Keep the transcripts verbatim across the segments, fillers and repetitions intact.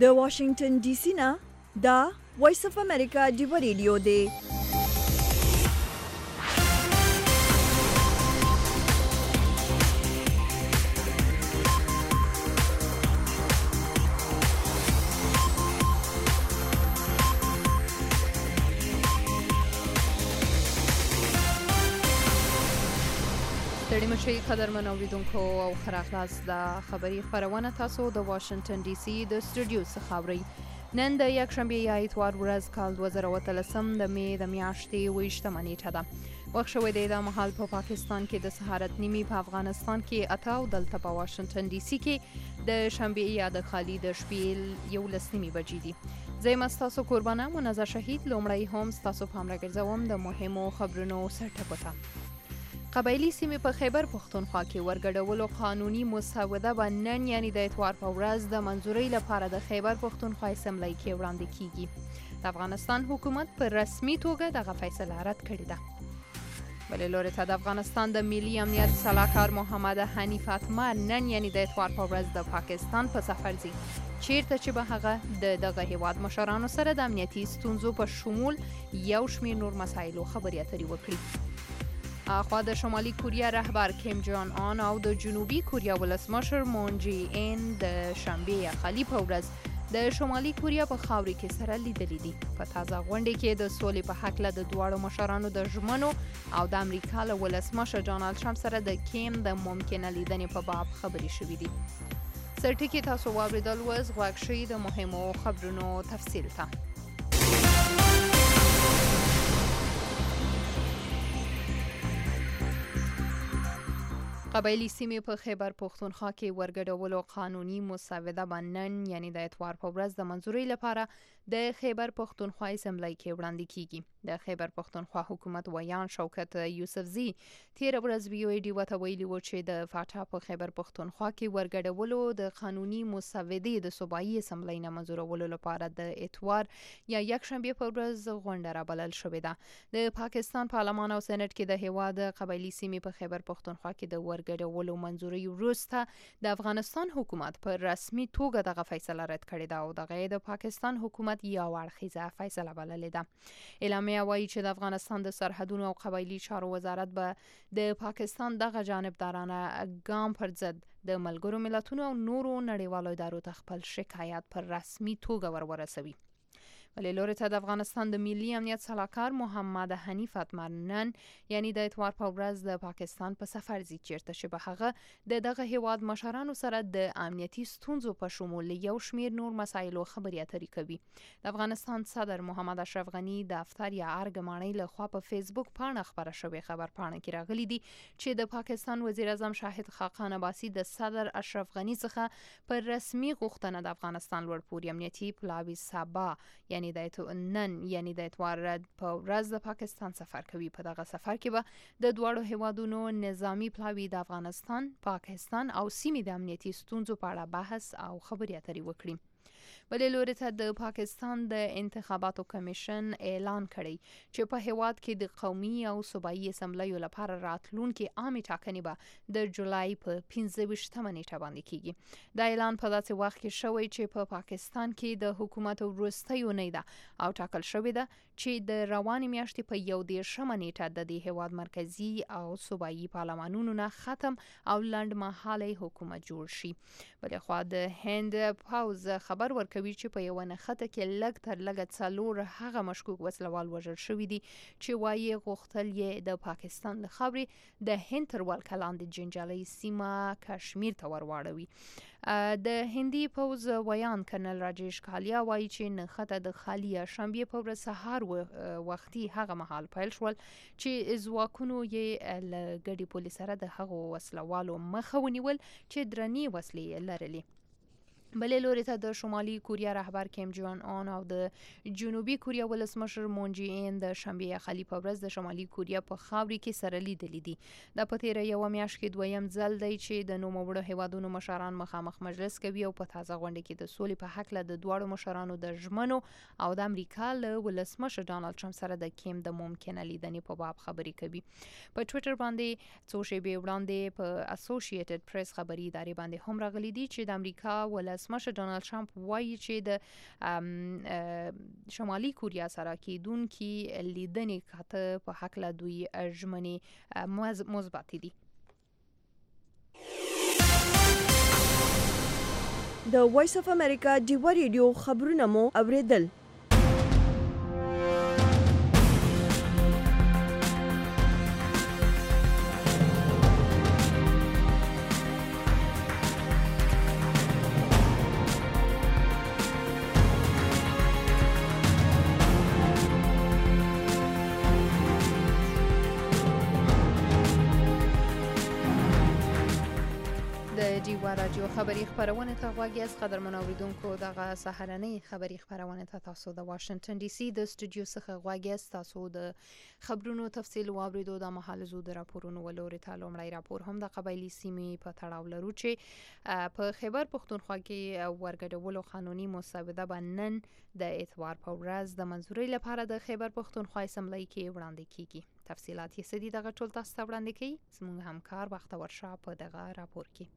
د واشنگټن ډي سي نه دا وایس اف امریکا دی ریډیو دی. ستړي مشي قدرمن اوریدونکو او ښه راغلاست. د خبري خپرونه تاسو د واشنگټن ډي سي د سټوډیو څخه اورئ. نن د یکشنبه یا اتوار ورځ کال دوه زره اتلسم د می د میاشتې اوویشتمه نیټه ده. وخت شوی دی د مهال په پاکستان کې د سهارت نیمي، په افغانستان کې اته او دلته په واشنگټن ډي سي کې د شنبه یا د خالي د شپې یولس نیمي بجې دي. زه یم ستاسو قربانه منظر شهید. لومړی هم ستاسو پام راګرځوم د مهمو خبرونو سرټکو ته. قبایلی سیمې په خیبر پښتونخوا کې ورګډولو قانوني مسوده به نن یعنی د اتوار په ورځ د منظورۍ لپاره د خیبر پښتونخوا اسمبلی کې وړاندې کیږي. د افغانستان حکومت په رسمي توګه دغه فیصله رد کړې ده. بلې لوري ته د افغانستان د ملي امنیت سلاکار محمد حنیف اتمر نن یعنی د اتوار په ورځ د پاکستان په سفر ځي، چیرته چې به هغه د دغه هیواد مشرانو سره د امنیتي ستونزو په شمول یو شمېر نور مسایلو خبرې اترې وکړي. اخوا د شمالي کوریا رهبر کیم جان آن او د جنوبي کوریا ولسمشر مون جی این د شنبه یا خالي په ورځ د شمالي کوریا په خاورې کې سره لیدلي دي. په تازه غونډې کې د سولې په هکله د دواړو مشرانو د ژمنو او د امریکا له ولسمشر ډانلډ ټرمپ سره د کیم د ممکنه لیدنې په باب خبرې شوې دي. سرټکي تاسو واورېدل وز غوږ شئ د مهمو خبرونو تفصیل ته. قبایلی سیمې په خیبر پښتونخوا کې ورګډولو قانوني مسوده به نن یعنی د اتوار په ورځ د منظورۍ لپاره د خیبر پښتونخوا اسمبلی کې وړاندې کیږي. د خیبر پښتونخوا حکومت ویان شوکت یوسفزي تیر ورځ وی او ډي وته ویلي و چې د فاټا په خیبر پښتونخوا کې ورګډولو د قانوني مسودې د صوبایي اسمبلی نه منظورولو لپاره د اتوار یا یکشنبه په ورځ غونډه رابلل شوې ده. د پاکستان پارلمان او سېنات کې د هیواد قبایلی سیمې په خیبر پښتونخوا کې د ګډولو منظوري وروسته د افغانستان حکومت په رسمي توګه دغه فیصله رد کړې ده او دغه د پاکستان حکومت یو اړخیزه فیصله بللې ده. اعلامیه وایي چې د افغانستان د سرحدونو او قبایلی چارو وزارت به د پاکستان دغه جانبدارانه ګام پر ضد د ملګرو ملتونو او نورو نړیوالو ادارو ته خپل شکایت پر رسمي توګه ورورسوي. بلې لوري ته د افغانستان د ملي امنیت سلاکار محمد حنیف اتمر نن یعنی د اتوار په ورځ د پاکستان په سفر ځي، چیرته چې به هغه د دغه هیواد مشرانو سره د امنیتي ستونزو په شمول یو شمېر نور مسایلو خبرې اترې کوي. د افغانستان صدر محمد اشرف غني د افطار یا ارګ ماڼۍ له خوا په فیسبوک پاڼه خبره شوې خبر پاڼه کې راغلي دي چې د پاکستان وزیر اعظم شاهد خاقان عباسي د صدر اشرف غني څخه پر رسمي غوښتنه د افغانستان لوړپوړي امنیتي پلاوي سبا یعنی د نن یعنی د اتوار په ورځ د پاکستان سفر کوي. په دغه سفر کې به د دواړو هیوادونو نظامی پلاوي د افغانستان، پاکستان او سیمې د امنیتي ستونزو په اړه بحث او خبرې اترې وکړي. بلې لوري ته د پاکستان د انتخاباتو کمیشن اعلان کړی چې په هیواد کې د قومي او صوبایي اسمبلیو لپاره راتلونکي عامې ټاکنې به د جولای په پنځه ویشتمه نیټه باندې کیږي. دا اعلان په داسې وخت کې شوی چې په پا پاکستان کې د حکومت وروستۍ اونۍ ده او ټاکل شوې ده چې د روانې میاشتې په یو دېرشمه نیټه د دې هیواد مرکزي او صوبایي پارلمانونو نه ختم او لنډمهالی حکومت جوړ شي. بلې خوا د هند پوځ خبر ورکوي چې په یوه نښته کې لږ تر لږه څلور هغه مشکوک وسلوال وژل شوي دي چې وایي غوښتل یې د پاکستان له خاورې د هند تر ولکه لاندې جنجالي سیمه کشمیر ته ورواړوي. د هندي پوځ ویان کرنل راجیش کالیا وایي چې نښته د خالي شنبه په ورځ سهار وختي هغه مهال پیل شول چې ځواکونو یې له ګډې پولې سره د هغو وسلوالو مخه ونیول چې درنې وسلې لرلې. بلې لوري ته د شمالي کوریا رهبر کیم جان آن او د جنوبي کوریا ولسمشر مون جی این د شنبه یا خالي په ورځ د شمالي کوریا په خاورې کې سره لیدلي دي. د په تیره یوه میاشت کې دویم ځل دی چې د نوموړو هیوادونو مشران مخامخ مجلس کوي او په تازه غونډه کې د سولې په هکله د دواړو مشرانو د ژمنو او د امریکا له ولسمشر ډانلډ ټرمپ سره د کیم د ممکنه لیدنې په باب خبرې کوي. په ټویټر باندې څو شېبې وړاندې په اسوسییټډ پریس خبري ادارې باندې هم راغلي دي چې د امریکا ولس ولسمشر ډونالد ټرمپ وایي چې د شمالي کوریا سره کېدونکي لیدنې کاته په هکله دوی ژمنې مثبت دي. د وایس اف امریکا ډیوا ریډیو خبرونه مو اوریدل. ډیوا راډیو خبری خبرونه ته غواړئ از قدرمن اوریدونکو دغه سهارنۍ خبری خبرونه ته تاسو د واشنگټن ډي سي د سټوډیو څخه غواړئ تاسو د خبرونو تفصیل واوریدو د محل زو د راپورونو ولوري ته لومړی راپور هم د قبایلی سیمې په تړاو لرو چې په خیبر پښتونخوا کې ورګډولو قانوني مسوده باندې د اتوار په ورځ د منځوري لپاره د خیبر پښتونخوا اسمبلی کې وړاندې کیږي. تفصيلات یې سدي دغه ټول تاسو ته وړاندې کوي زموږ همکار بختور شاه په دغه راپور کې.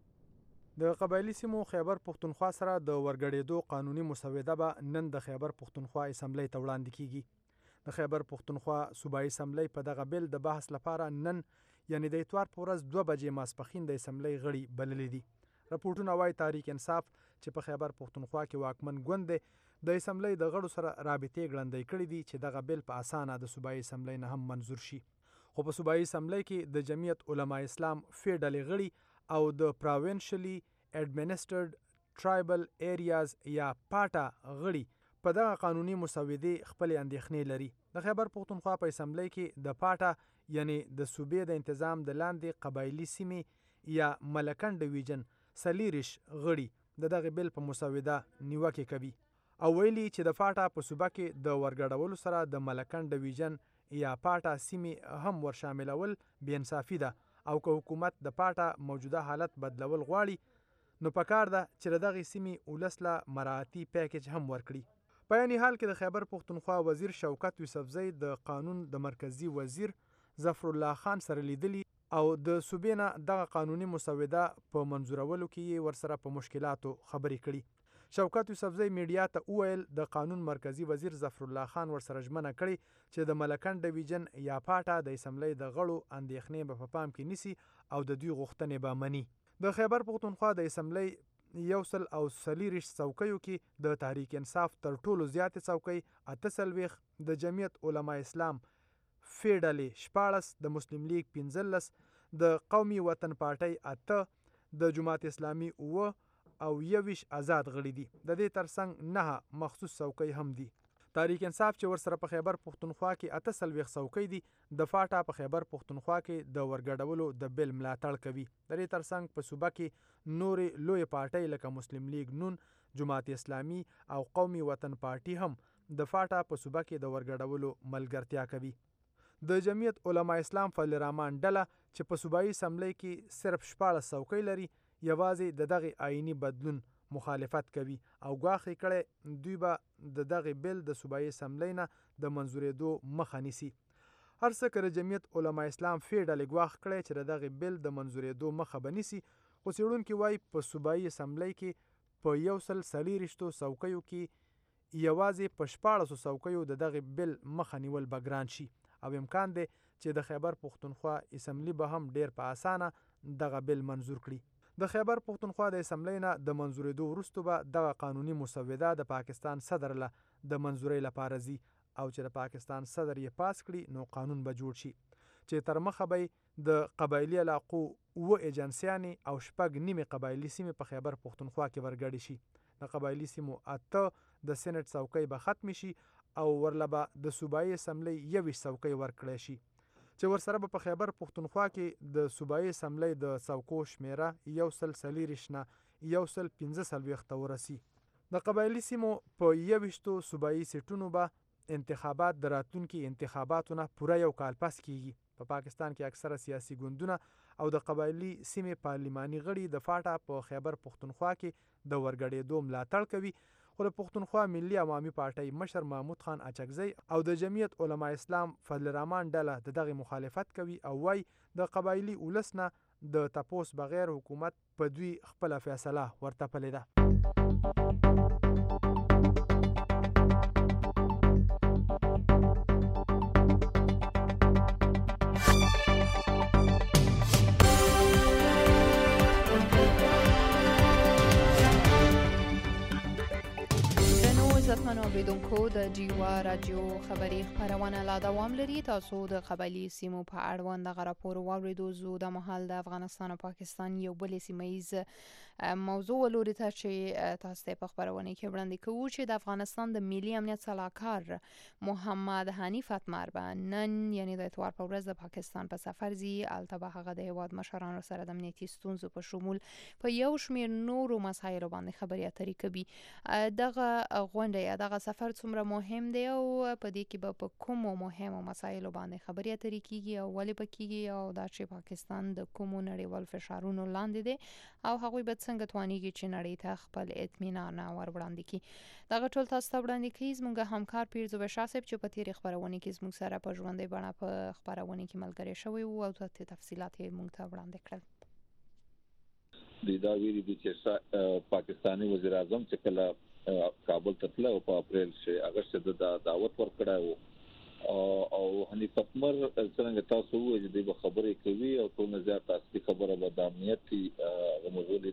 د قبایلی سیمو خیبر پښتونخوا سره د ورګډېدو قانوني مسوده به نن د خیبر پښتونخوا اسمبلی ته وړاندې کیږي. د خیبر پښتونخوا صوبایي اسمبلی په دغه بل د بحث لپاره نن یعنی د اتوار په ورځ دوه بجې ماسپښین د اسمبلی غړي بللي دي. راپورټونه وايي تحریک انصاف چې په خیبر پښتونخوا کې واکمن ګوند دی د اسمبلی د غړو سره رابطې ګړندۍ کړې دي چې دغه بل په اسانه د صوبایي اسمبلی نه هم منظور شي. خو په صوبایي اسمبلی کې د جمعیت علما اسلام فی ډلې غړي او د پراوینشلی ایڈمنسټرډ ټرایبل ایریاز یا پاټا غړي په دغه قانوني مسودې خپل اندېښنې لري. د خیبر پښتونخوا په اسمبلی کې د پاټا یعنی د صوبې د تنظیم د لاندې قبایلی سیمې یا ملکن ډیویژن سلیریش غړي د دغه بل په مسوده نیوکه کوي او ویلي چې د پاټا په صوبه کې د ورګډولو سره د ملکن ډیویژن یا پاټا سیمې هم ور شاملول بې انصافي ده او که حکومت د پاټا موجوده حالت بدلول غواړي نو پکار ده چې دغه سیمې ولس له مراعاتي پیکیج هم ورکړي. په یعنی حال کې د خیبر پښتونخوا وزیر شوکت یوسفزئی د قانون د مرکزی وزیر ظفر الله خان سره لیدلی او د صوبې نه دغه قانوني مسوده په منظورولو کې ورسره په مشکلاتو خبرې کړي. شوکت یوسفزئی میډیا ته وویل د قانون مرکزی وزیر ظفر الله خان ورسره ژمنه کړې چې د ملکن ډیویژن یا پاټا د اسمبلی د غړو اندېښنې به په پام کې نیسي او د دوی غوښتنې به مني. د خیبر پښتونخوا د اسمبلی یو سل او څلېرویشت څوکیو کې د تحریک انصاف تر ټولو زیاتې څوکۍ اته څلوېښت، د جمعیت علما اسلام فی ډلې شپاړس، د مسلم لیگ پنځلس، د قومي وطن پارټۍ اته، د جماعت اسلامي اووه او یوویشت آزاد غړي دي. د دې ترڅنګ نهه مخصوص څوکۍ هم دي. تحریک انصاف چې ورسره په خیبر پښتونخوا کې اته څلوېښت څوکۍ دي د فاټا په خیبر پښتونخوا کې د ورګډولو د بل ملاتړ کوي. د دې ترڅنګ په صوبه کې نورې لوی پارټۍ لکه مسلم لیگ نون، جماعت اسلامي او قومي وطن پارټي هم د فاټا په صوبه کې د ورګډولو ملګرتیا کوي. د جمعیت علما اسلام فضل الرحمن ډله چې په صوبایي اسمبلی کې صرف شپاړس څوکۍ لري یوازې د دغه آئینی بدلون مخالفت کوي او ګواښ کړی دوی به د دغه بل د صوبایي اسمبلی نه د منظورېدو مخه نیسي. هر څه که د جمعیت علما اسلام فی ډلې ګواښ کړی چې د دغه بل د منظورېدو مخه به نیسي، خو څېړونکي وایي په صوبایي اسمبلی کې په یو سل څلېرویشتو څوکیو کې یوازې په شپاړسو څوکیو د دغه بل مخه نیول به ګران شي او امکان دی چې د خیبر پښتونخوا اسمبلی به هم ډیر په اسانه دغه بل منظور کړي. د خیبر پښتونخوا د اسمبلی نه د منظورېدو وروسته به دغه قانوني مسوده د پاکستان صدر له د منظورۍ لپاره ځي او چې د پاکستان صدر یې پاس کړي نو قانون به جوړ شي چې تر مخه به د قبایلي علاقو اوه ایجنسیانې او شپږ نیمې قبایلي سیمې په خیبر پښتونخوا کې ورګډې شي. د قبایلي سیمو اته د سینټ څوکۍ به ختمې شي او ورله به د صوبایي اسمبلی یوویشت څوکۍ ورکړی شي چې ورسره به په خیبر پښتونخوا کې د صوبایي اسمبلی د څوکو شمیره یو سل څلېرویشت نه یو سل پنځه څلوېښت ته ورسي. د قبایلي سیمو په یوویشتو صوبایي سیټونو به انتخابات د راتلونکي انتخاباتو نه پوره یو کال پس کیږي. په پاکستان کې اکثره سیاسي ګوندونه او د قبایلي سیمې پارلماني غړي د فاټا په خیبر پښتونخوا کې د ورګډېدو ملاتړ کوي، خو د پښتونخوا ملي عوامي پارټۍ مشر محمود خان اچکزی او د جمعیت علما اسلام فضل الرحمن ډله د دغه مخالفت کوي او وایي د قبایلي ولس نه د تپوس بغیر حکومت په دوی خپل فیصله ورته پلې ده. عزتمنو اوریدونکو د جیوا رادیو خبري خبرونه لا دوام لري. تاسو د قبایلی سیمو په اړوند دغه راپور واوریدو. زه د مهال د افغانستان او پاکستان یو بل سیمایز موضوع ولوري ته چې تاسو ته په خبرونه کې وړاندې کوو چې د افغانستان د ملي امنیت صلاحکار محمد حنیف اتمر به نن یعنی د اتوار په ورځ د پاکستان په سفر زی البته هغه د هیواد مشرانو سره د امنیتي ستونزو په شمول په یو شمیر نورو مسایلو باندې خبرې اترې کوي. دغه غونډه یا دغه سفر څومره مهم دی او په دې کې به په کومو مهمو مسایلو باندې خبرې اترې کیږي او ولې به کیږي او دا چې پاکستان د کومو نړیوال فشارونو لاندې دی او هغوی به څنګه توانیږي چې نړۍ ته خپل اطمینان ور وړاندې کړي. دغه ټول تاسو ته وړاندې کوي زموږ همکار پیرزو بشاسب چې په تیری خبرونه کې زموږ سره په ژوندۍ بڼه په خبرونه کې ملګری شوی او ته تفصيلات یې موږ ته وړاندې کړل. د دا ویلي دي چې پاکستاني وزیر اعظم چې کله کابل ته تلل او په اپریل کې اگست د دعوت ورکړه او حنیف اتمر څنګه تاسو وایي د خبرې کوي او په نظر تاسو خبره به د امنیتي غوښتل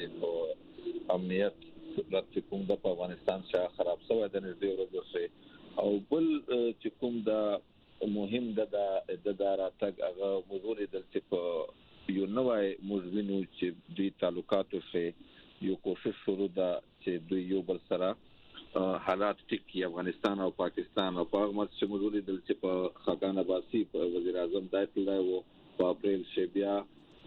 د امنیت چې کوم د افغانستان څخه خراب شوی د نږدې ورځې او بل چې کوم د مهم د د داراتګ هغه موضوع د چې یو نوای موږ چې د تعلقاتو سره یو کوشش شروع ده چې دوی یو بل سره حالات ټکی افغانستان او پاکستان او په هغه مت چې موږ د چې په خاقان عباسي په وزیر اعظم دایته لای وو په اپریل کې بیا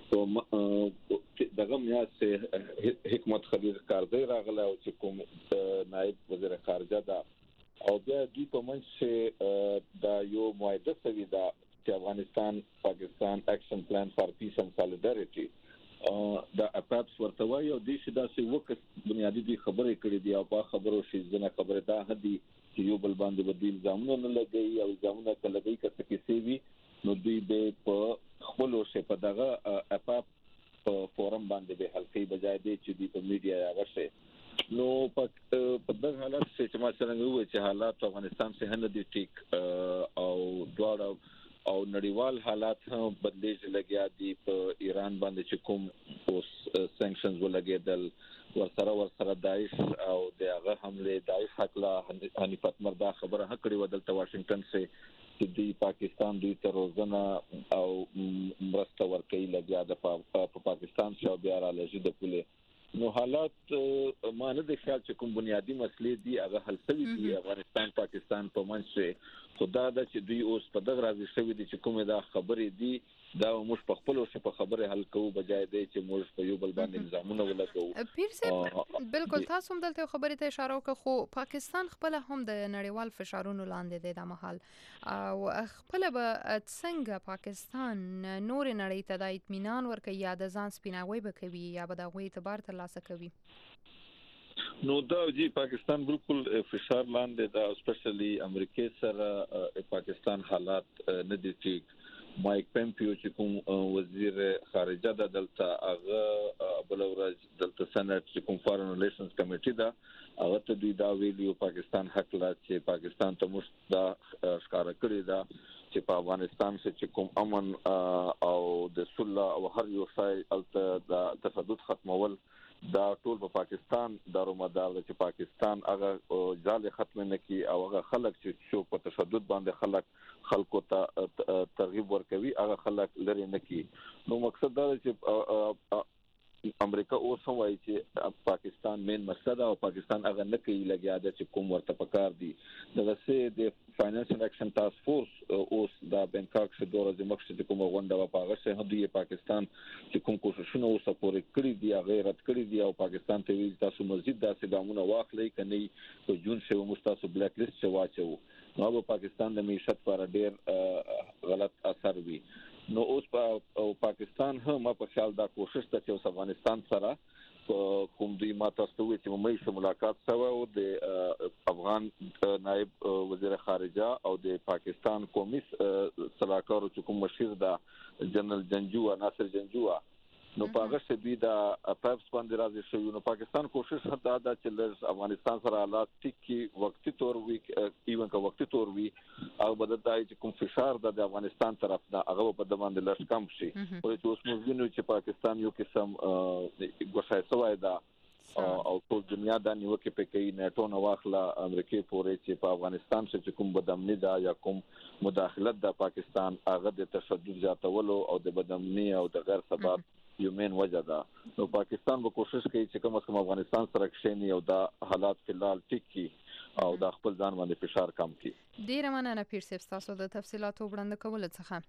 او دغه میاشتې حکمت خلیل کاردی راغله او چې کوم نائب وزیر خارجه ده او بیا دوی په منځ کې دا یو معاهده سوي ده چې افغانستان پاکستان اکشن پلان فار پیس اند سالیدارټي دا اپاپس ورته وایي او د شي داسې وکړ بنیادی دي خبرې کړې دي او په خبرو شي ځنه خبره ده هدي چې یو بل باندې بدیل ځامنه نه لګي او ځامنه کله دوی کڅ کې سی وي نو دوی به په خپل شي په دغه اپاپ په فورم باندې به حلقې بجای دي چې دی په میډیا یا ورشه نو په دغه حالت چې ما څنګه وایي چې حالات افغانستان څخه نه دي ټیک او دواړه او نړیوال حالات هم بدلیږي لګیا دي په ایران باندې چې کوم اوس سانکشنز ولګیدل ورسره ورسره داعش او دغه حمله داعش حقلا حنیف اتمر دا خبره هکړی ودلته واشنگټن سه چې د پاکستان دوی ته روزنه او مرسته ورکوي لګیا د په پاکستان شو بیا را لږه د پوله نو حالات ما نه د خیال چې کوم بنیادی مسلې دي هغه حل شوي دي افغانستان پاکستان په منځ کې خدا دا چې دوی اوس په دغه راځي شوي دي چې کومه دا خبرې دي دا موږ په خپل اوس په خبره حل کوو بجای دی چې موږ په یو بل باندې نظامونه ولګو. پیر صاحب بالکل تاسو هم دلته خبرې ته اشاره وکړه خو پاکستان خپل هم د نړیوال فشارونو لاندې دی د محل او خپل به څنګه پاکستان نور نړۍ ته د اطمینان ورکوي یا د ځان سپیناوي به کوي یا به د غوي اعتبار ترلاسه کوي. نو دا جی پاکستان بالکل فشار لاندې دا اسپیشلی امریکای سره پاکستان حالات نه دي ټیک. مایک پمپیو چې کوم وزیر خارجه د دلته هغه بل ورځ دلته سنټ چې کوم فارن ریلیشنز کمیټي دا هغه ته دوی دا ویلیو پاکستان حق لا چې پاکستان ته مست دا ښکارا کړی دا چې په افغانستان کې کوم امن او د صلح او هر یو شای الته د تشدد ختمول دا ټول په پاکستان دارو مدار چې پاکستان هغه ځال ختم نه کی او هغه خلک چې شو په تشدد باندې خلک خلکو ته ترغیب ورکوي هغه خلک لري نه کی نو مقصد دا چې امریکا اوس هم وایي چې پاکستان مین مسله او پاکستان هغه نه کوي لګیا د چې کوم ورته پکار دي دغه سه د فاینانشل اکشن ټاسک فورس اوس د بنکاک څخه دوه ورځې مخکې کومه غونډه و په هغه څه هم د پاکستان چې کوم کوششونه اوس پورې کړی دي هغه رد کړی دي او پاکستان ته ویل تاسو مزید داسې ګامونه واخلئ کني په جون شو مستاسو بلیک لیست شو واچو نو په پاکستان د معیشت پر ډیر غلط اثر وی نو اوس په پاکستان هم په خیال دا کوشش ته چې افغانستان سره کوم دوی ما تاسو وی چې مې سره ملاقات شوه او د افغان نائب وزیر خارجه او د پاکستان قومي صلاحکار چې کوم مشیر دا جنرال جنجو ناصر جنجو نو په هغه څه بي دا پاپس باندې راځي شو. نو پاکستان کوشش دا دا چې افغانستان سره حالات ټیک کی وختي تور وی ایون کا وختي تور وی او بد دای چې کوم فشار د افغانستان طرف نه هغه په د باندې لږ کم شي. او چې اوس موږ وینو چې پاکستان یو قسم غوښه سوای دا او ټول دنیا د نیوکه په کې نیټو نو واخله امریکای پورې چې په افغانستان چې کوم بدامنی دا یا کوم مداخلت د پاکستان هغه د تشدد زیاتولو او د بدامنی او د غیر ثبات یو مین وجه ده. نو پاکستان به کوشش کوي چې کوم څه افغانستان سره کښینی او دا حالات فلال ټیک کی او د خپل ځان باندې فشار کم کی. ډیره مننه پیر صاحب تاسو د تفصیلاتو وړاندې کولو څخه.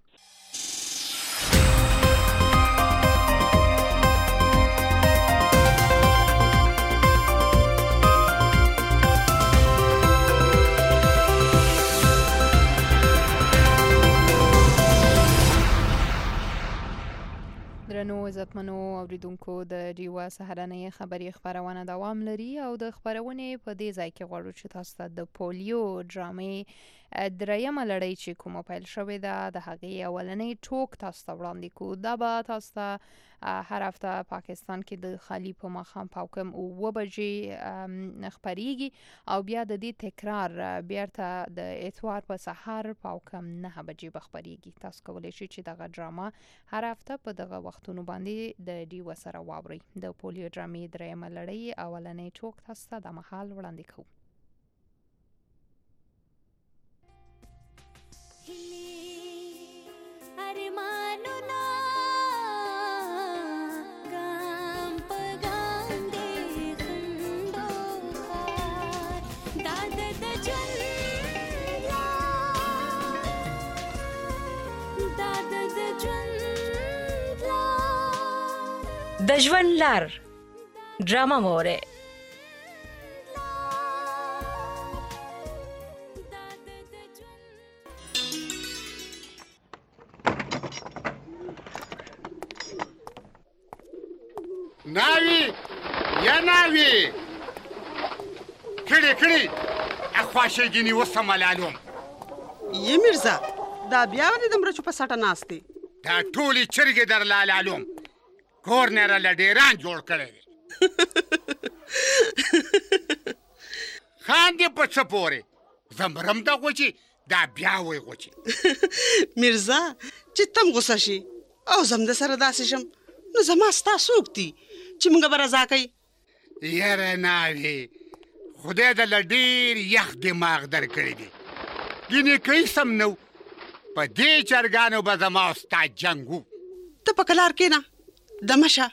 درنو عزتمنو اوریدونکو د ډیوا سهارنۍ خبري خبرونه دوام لري او د خبرونې په دې ځای کې غواړو چې تاسو ته د پولیو ډرامې درېیمه لړۍ چې کومه پیل شوې ده د هغې اولنۍ ټوک تاسو ته وړاندې کوو. دا به تاسو ته هر هفته پاکستان کې د خالي په ماښام په کم اوه بجې خپریږي او بیا د دې تکرار بیرته د اتوار په سهار په کم نه بجې به خپریږي. تاسو کولی شئ چې دغه ډرامه هر هفته په دغه وختونو باندې د ډیو سره واورئ. د پولیو ډرامې درېیمه لړۍ اولنۍ ټوک تاسو ته د مهال وړاندې کوو. د ژوند لار ډرامه موره ناوی یا ناوی کړي کړي اخواشه گینی وسه ملالوم. یې مرزا دا بیا ولې دومره چوپه ساټه ناستې؟ دا ټولې چرګې در لالالوم کورنر له ډیران جوړ کړی دی. خاندې په څه پورې زمرم دا غوچي دا بیا وی غوچي. مرزا چې تم غوسه شي او زم د سره داسې شم نو زما ستا څوک دي چې موږ به رضا کوي؟ یاره ناوې خدای د له ډېر یخ دماغ در کړی دی. ګینې کوي سم نو په دې چرګانو به زما او ستا جنګ و. ته په کلار کېنه دمشه.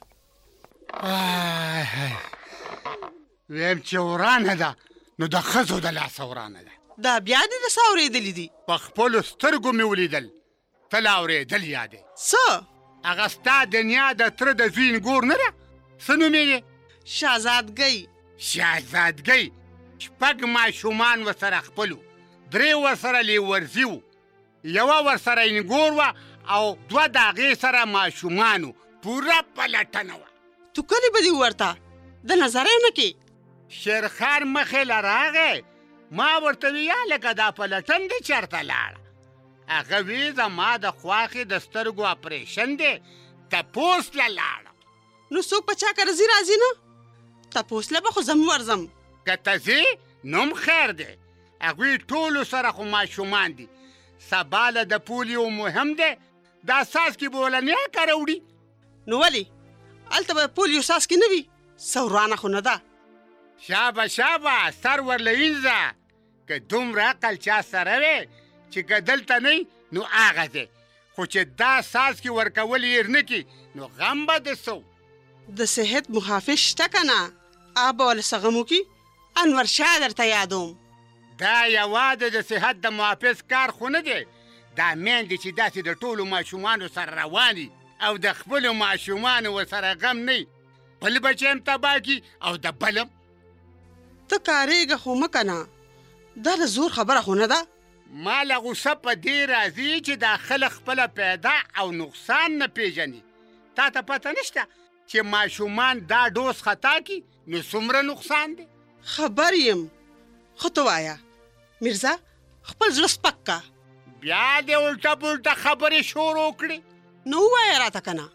ویم چې ورانه ده نو د ښځو د لاسه ورانه ده. دا بیا دې د څه اورېدلي دي؟ په خپلو سترګو مې ولیدل. ته لا اورېدل یادې څه؟ هغه ستا دنیا د تره د زوی نګور نه ده؟ څه نوم یې؟ شهزادګۍ. شهزادګۍ شپږ ماشومان ورسره خپلو، درې ورسره لیورزي وو، یوه ورسره نګور وه او دوه د هغې سره ماشومانو. پوره پلټنه وه. تو کلې به دې ورته د نظرۍ نه کې؟ شیرخان مخې له راغی ما ورته وی یا لکه دا پلټن دې چېرته لاړه؟ هغه وی زما د خواښې د سترګو اپریشن دی تپوس له لاړم. نو څوک په چا کره ځي راځي نه؟ تپوس له به خو زم ورځم. که ته ځې نوم خیر دی. هغوی ټولو سره خو ماشومان دي. سبا له د پولیو مهم دی. دا څاڅکي به وله نیاکه راوړي. نو ولې هلته به پولیو څاڅکي نه وي؟ څه ورانه خو نه ده. شابه شابه سر ورله وینځه. که دومره عقل چا سره وی چې که دلته نه نو هغه دی. خو چې دا څاڅکي ورکول یې نه کي نو غم به د څه د صحت محافظ شته که نه؟ هغه به ولې څه غم وکړي؟ انور شاه درته یادوم. دا یوازې د صحت د محافظ کار خو نه دی. دا میندې چې داسې د ټولو ماشومانو سره رواني او د خپلو ماشومانو ورسره غم نه بل بچی هم تباه کي او د بلم. ته کارېږه خو مه که نه. دا د زور خبره خو نه ده. ما له غوسه په دې راځي چې دا خلک خپله پیدا او نقصان نه پېژني. تا ته پته نشته چې ماشومان دا ډوز خطا کي نو څومره نقصان دی؟ خبر یم خو ته وایه میرزا خپل زړه سپک که. بیا دې الټه پلټه خبرې شروع کړې. نو ووایه راته که نه.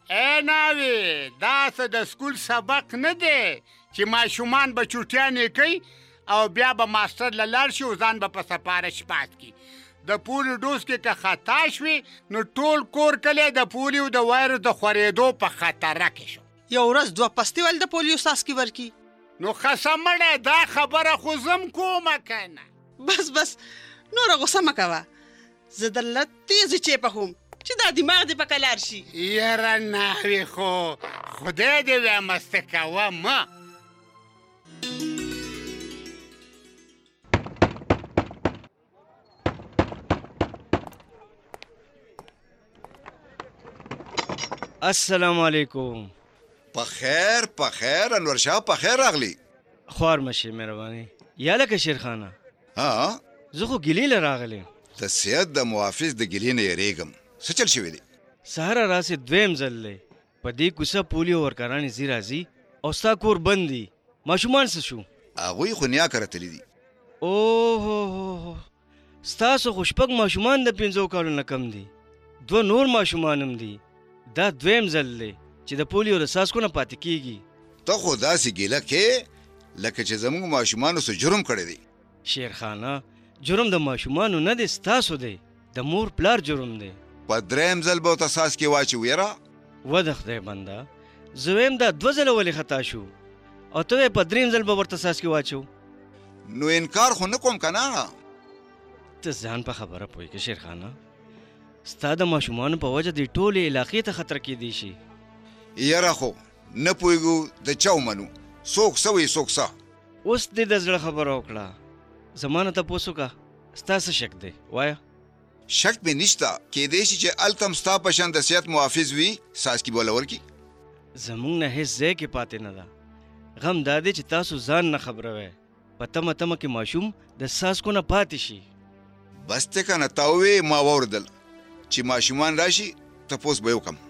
ای ناوی دا څه د سکول سبق نه دی چې ماشومان به چوټیانې کوي او بیا به ماسټر له لاړ شي او ځان به په سپارش پات کړي. د پولیو ډوز کې که خطا شوي نو ټول کور کلی د پولیو د وایرس د خورېدو په خطره کې شو. یو ورځ دوه پستې ول د پولیو څاڅکي ورکي. نو خسمړی دا خبره خو زم کومه که نه. بس بس نوره غوسه مه کوه. زه درله تیزې چیپه هم چې دا دماغ دې پکه لاړ شي. یاره ناوې خو خدای دې ویمسته کوه مه. السلام علیکم. په خیر په خیر انور شاه په خیر راغلی. خوار مشي مهرباني. یا لکه شیرخانه. ها زه خو ګیلې له راغلی. د صحت د محافظ د ګیلې نه یریږم. څه چل شوی دی؟ سهار راسې دویم ځل دی په دې کوڅه پولیو ورکرانې ځي راځي او ستا کور بند دي. ماشومان څه شو؟ هغوی خو نیا کرتلی دي. اوهو ستاسو خو شپږ ماشومان د پنځو کالو نه کم دي. دوه نور ماشومان هم دي. دا دویم ځل دی چې د پولیو د څاڅکو نه پاتې کېږي. ته خو داسې ګیله کې لکه چې زموږ ماشومانو څه جرم کړی دی. شیرخانه جرم د ماشومانو نه دی، ستاسو دی. د مور پلار جرم دی. په دریم ځل به ورته څاڅکي واچوو یاره. و د خدای بنده زه ویم دا دوه ځله ولې خطا شو او ته وایې په دریم ځل به ورته څاڅکي واچو. نو انکار خو نه کوم که نه. ته ځان په خبره پوهېږې شیرخانه. ستا د ماشومانو په وجه د ټولې علاقې ته خطر کېدی شي. یاره خو نه پوهېږو د چا ومنو. څوک څه وایي څوک څه. اوس دې د زړه خبره وکړه. زما نه تپوس وکړه ستا څه شک دی وایه. شک مې نشته. کېدی شي چې هلته هم ستا په شان د صحت محافظ وي څاڅکي به ولورکي. زموږ نه هېڅ ځای کې پاتې نه ده. غم دا دی چې تاسو ځان نه خبروئ په تمه تمه کې ماشوم د څاڅکو نه پاتې شي. بس ته که نه تا ووې ما واورېدل چې ماشومان راشي تپوس به یې وکړم.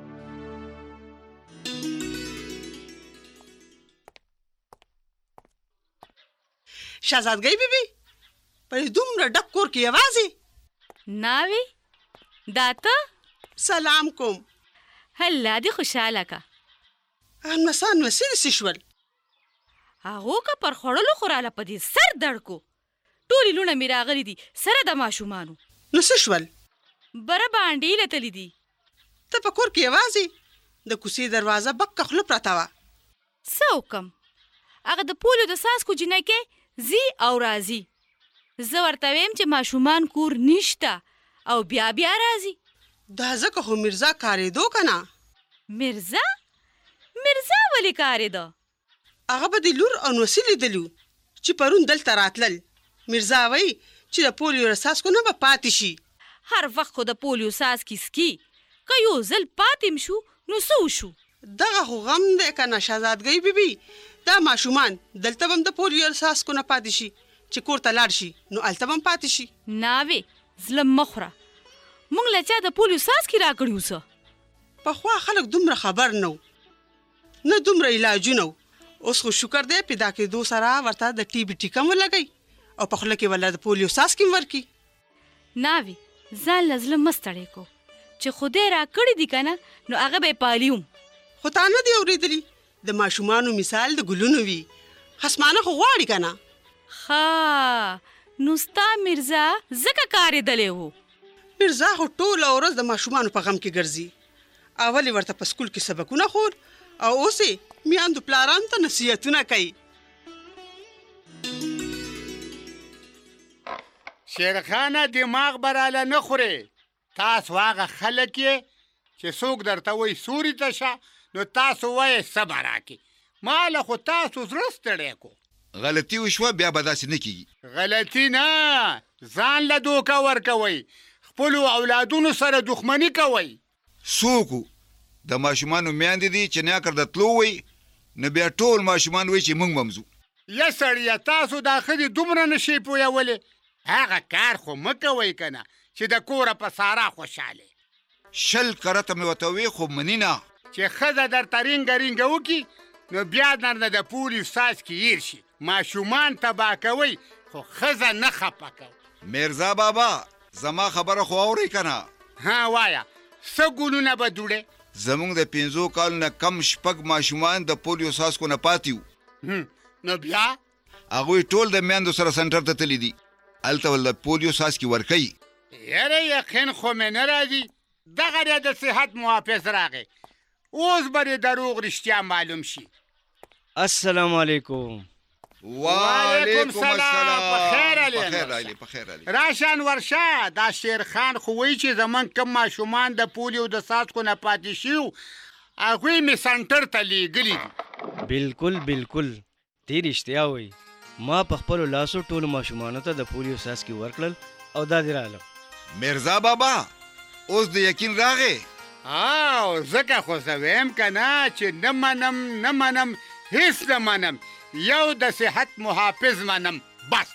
شهزادګۍ بیبي په دې دومره ډک کور کې یوازې ناوی دا ته سلام کوم. الله دې خوشحاله که. انمسان وسې داسې شول. هغو که پر خوړلو خو راله په دې سر دړکو. ټولې لوڼه مې راغلي دي سره د ماشومانو. نو څه شول؟ بره بانډې لتلي دي. ته په کور کې یوازې د کوڅې دروازه بکه خوله پرته وه. څه وکم؟ هغه د پولیو د څاڅکو جینکې ځي او راځي. زه ورته ویم چې ماشومان کور نشته او بیا بیا راځي. دا ځکه خو مرزا کارېدو که نه. مرزا؟ مرزا ولې کارېده؟ هغه به د لور او نوسي لیدلي چې پرون دلته راتلل. مرزا وایي چې د پولیو د څاڅکو نه به پاتې شي. هر وخت خو د پولیو څاڅکي سکي. که یو ځل پاتې شو نو څه وشو؟ دغه خو غم دی که نه شهزادګۍ بیبي. دا ماشومان دلته به هم د پولیو د څاڅکو نه پاتې شي چې کور ته لاړ شي نو هلته به هم پاتې شي. ناوې ظلم مه خوره. موږ له چا د پولیو څاڅکي راکړي وو څه؟ پخوا خلک دومره خبر نه و نه دومره علاجونه و. اوس خو شکر دی پیدا کېدو سره ورته د ټي بي ټیکه هم ولګئ او په خوله کې ولا د پولیو څاڅکي هم ورکړي. ناوې ځان له زړه مه ستړی کو چې خدای راکړي دي که نه نو هغه به یې پالي هم. خو تا نه دي اورېدلي د ماشومانو مثال د ګلونو وي. خصمانه خو غواړي که نه. ښه نو ستا مرزا ځکه کارېدلی و. مرزا خو ټوله ورځ د ماشومانو په غم کې ګرځي. اول یې ورته په سکول کې سبقونه خور او اوس یې میاندو پلارانو ته نصیحتونه کوي. شیرخانه دماغ به راله نه خورې. تاسو هغه خلک یې چې څوک درته وایي سوري ته شه نو تاسو وایې څه به راکړي. ما له خو تاسو زړه ستړی کو. غلطي وشوه بیا به داسې نه کېږي. غلطي نه ځان له دوکه ورکوئ. خپلو اولادونو سره دښمني کوئ. څوک د ماشومانو میندې دي چې نیاکر د تلو وایي نو بیا ټول ماشومان وایي چې موږ به هم ځو. یا سړیه تاسو دا ښځې دومره نه شئ پوهولی. هغه کار خو مه کوئ که نه چې د کوره په سارا خوشحاله. شل کرته مې ورته وویې خو مني نه. چې ښځه درته رینګه رینګه وکړي نو بیا درنه د پولیو څاڅکي هیر شي. ماشومان تباه کوئ خو ښځه نه خفه کوئ. مرزا بابا زما خبره خو اورئ که نه؟ ها وایه څه ګلونه به دوړې؟ زمونږ د پنځو کالو نه کم شپږ ماشومان د پولیو څاڅکو نه پاتې وو. نو بیا هغوی ټول د میندو سره سنټر ته تللي دي، هلته ول د پولیو څاڅکي ورکوي. یاره یقین خو مې نه راځي. دغه دی د صحت محافظ راغی، اوس به د دروغ رښتیا معلوم شي. السلام علیکم. وعلیکم السلام. بخیر علي علي علي بخیر علي. راشن ورشه. دا شیر خان خو وایي چې زمون کم ماشومان د پولیو د څاڅکو نه پاتې شوي، هغوی مې سنټر ته لیږلي دي. بالکل بالکل دې رښتیا وایي. ما په خپلو لاسو ټولو ماشومانو ته د پولیو څاڅکي ورکړل او دا دې راغلم. مرزا بابا اوس د یقین راغی. او ځکه خو زه ویم که نه چې نه منم نه منم هیڅ نه منم، یو د صحت محافظ منم بس.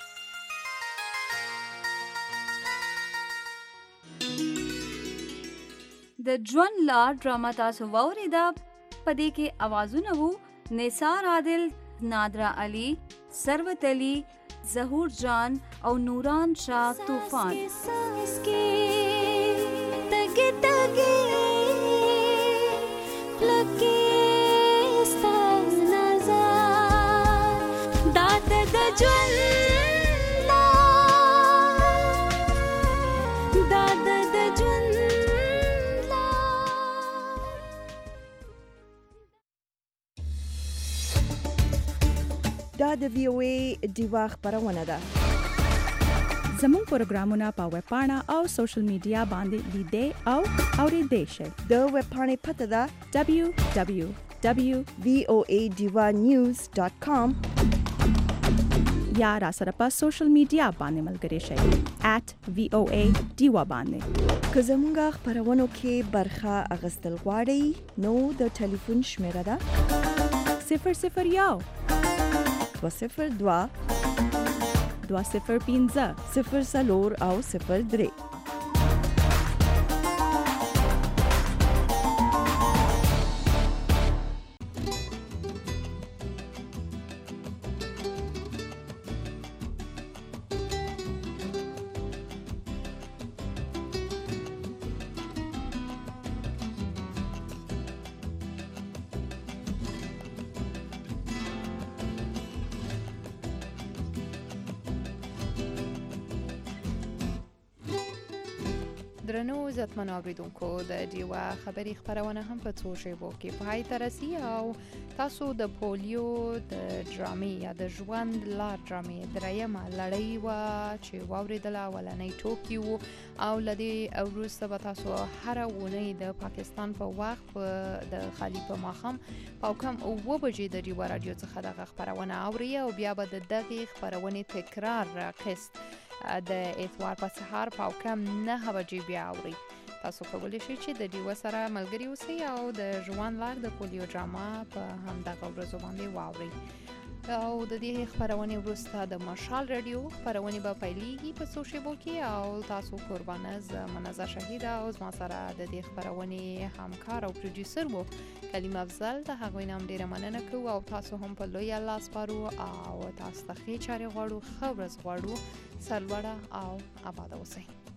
د ژوند لار ډرامه تاسو واوریده. په دې کې اوازونه وو نثار عادل، نادرا علي، ثروت علي، ظهور جان او نوران شاه طوفان. دا د وی او ای ډیوا خبرونه ده. زموږ پروګرامونه په ویب پاڼه او سوشل میډیا باندې لیدئ او اوریدئ شئ. د ویب پاڼې پته ده دبلیو دبلیو دبلیو ډاٹ وی او ای ډیوا نیوز ډاٹ کام یا را سره په سوشل میډیا باندې ملګری شئ ایٹ وی او ای ډیوا باندې. که زموږ خبرونو کې برخه اخیستل غواړئ نو د ټلیفون شمیره ده صفر صفر یو دوه صفر دوه دوه صفر پنځه صفر څلور او صفر درې. درنو عزتمنو اوریدونکو، د ډیوا خبري خبرونه هم په څو شیبو کې پای ته رسي او تاسو د پولیو د ډرامې یا د ژوند لار ډرامې درېیمه لړۍ وه چې واورېدله، اولنی ټوکي و او له دې وروسته به تاسو هره اونۍ د پاکستان په وخت د خالي په ماښام په کم اوه بجې د ډیوا راډیو څخه دغه خبرونه اورئ او بیا به د دغې خبرونې تکرار راخیست د اتوار په سهار په کم نهه بجې بیا اورئ. تاسو کولی شئ چې د ډیوا سره ملګري اوسئ او د ژوند لار د پولیو ډرامه په همدغه ورځو باندې واورئ. او د دې خبرونې وروسته د مشال رادیو خبرونې به پیلېږي په څو شیبو کې او تاسو قربانه زه منزه شهیده او زما سره د دې خبرونې همکار او پروډیوسر و کلیم افضل. د هغوی نه هم ډېره مننه کوو او تاسو هم په لوی الله سپارو او تاسو ته ښې چارې غواړو، ښه ورځ غواړو. سرلوړه او آباده اوسئ.